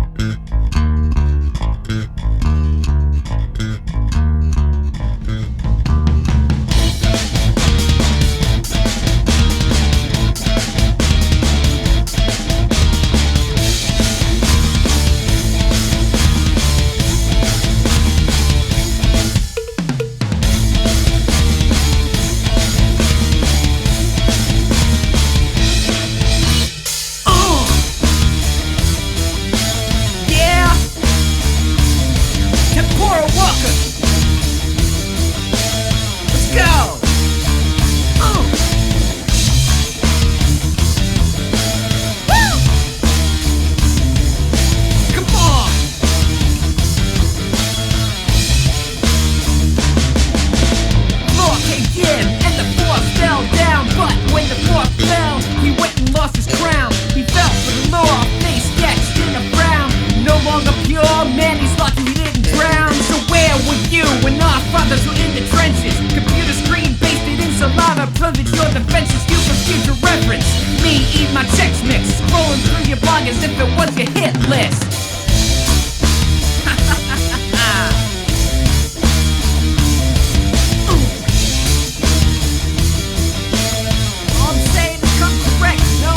Plundered your defenses, you for future reference. Me eat my checks mix, scrolling through your blog as if it was your hit list. All I'm saying is come correct, no?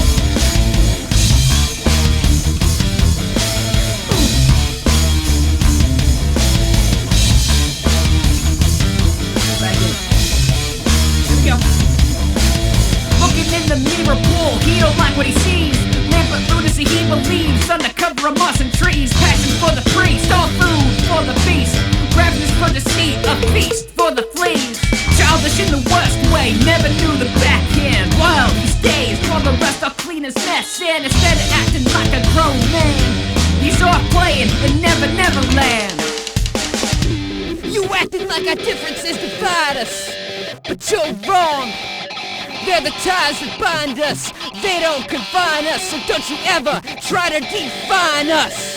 Here we go. Looking in the mirror pool, he don't like what he sees. Rampant lunacy he believes, under cover of moss and trees. Passion for the priest, all food for the beast. Ravenous for deceit, a feast for the fleas. Childish in the worst way, never knew the backhand. Wild he stays, while the rest are clean as mess. And instead of acting like a grown man, he's off playing in Never Never Land. You acting like our differences divide us, but you're wrong. They're the ties that bind us. They don't confine us, so don't you ever try to define us.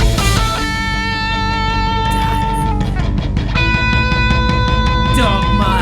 Dogma.